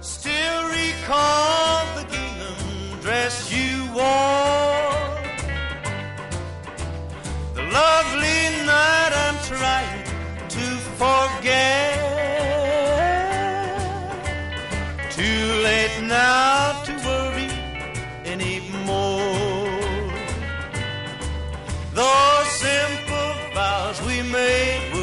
Still recall the gingham dress you wore, the lovely night I'm trying to forget. Too late now to worry anymore. Those simple vows we made